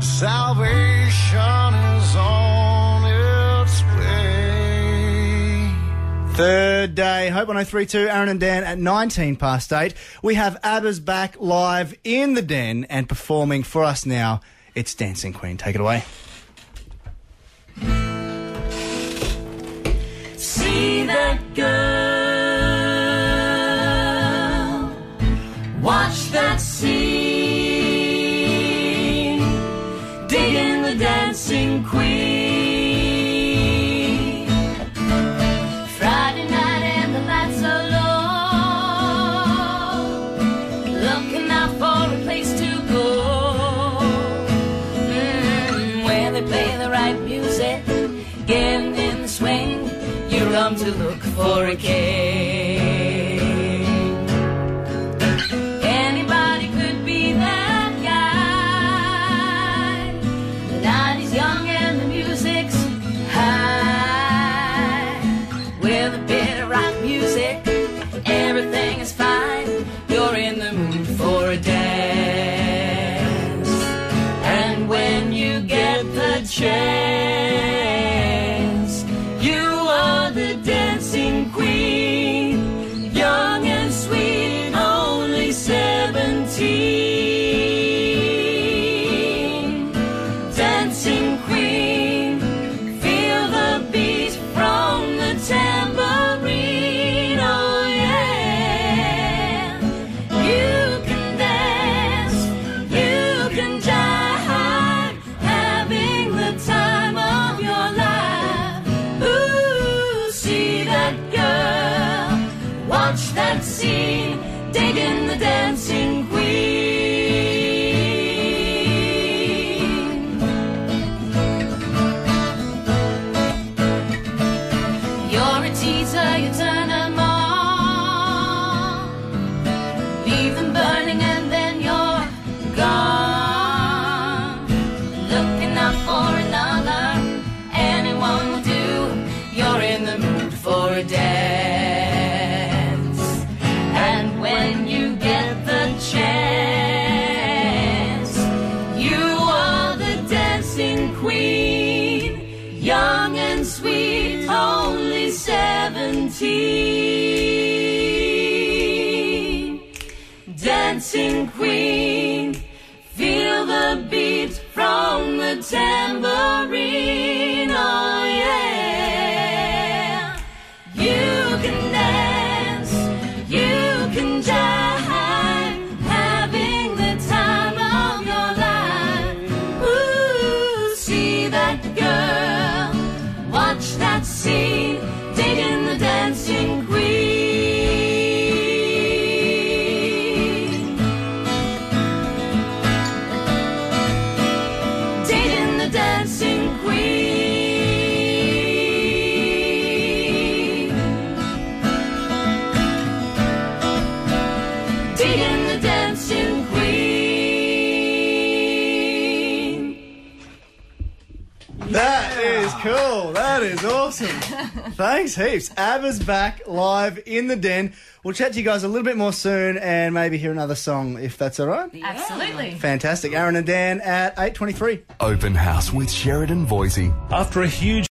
Salvation is on its way. Third day, Hope 103.2, Aaron and Dan at 19 past 8. We have ABBA's back live in the Den and performing for us now. It's Dancing Queen. Take it away. See that girl, watch that scene, digging the Dancing Queen. Friday night and the lights are low, looking out for a place to go, where they play the right music, getting in the swing. You run to look for a king. Anybody could be that guy. The night is young and the music's high. With a bit of rock music, everything is fine. You're in the mood for a dance. And when you get the chance, you are the Dancing Queen, young and sweet, only 17. Dancing Queen, feel the beat from the tambourine, oh yeah. You can dance, you can jive, having the time of your life. Ooh, see that girl, watch that scene, digging the Dancing Queen. You're a teaser, you turn them on, leave them burning and then you're gone. Looking out for another, anyone will do. You're in the mood for a dance. And when you get the chance, you are the Dancing Queen, young and sweet, only 17. Dancing Queen, feel the beat from the tambourine, oh yeah. You can dance, you can jive, having the time of your life. Ooh, see that girl, watch that scene, digging the Dancing Queen. Digging the Dancing Queen. Digging the Dancing Queen. That is cool. That is awesome. Thanks heaps. ABBA's back live in the Den. We'll chat to you guys a little bit more soon and maybe hear another song if that's all right. Absolutely. Fantastic. Aaron and Dan at 8:23. Open House with Sheridan Voisey. After a huge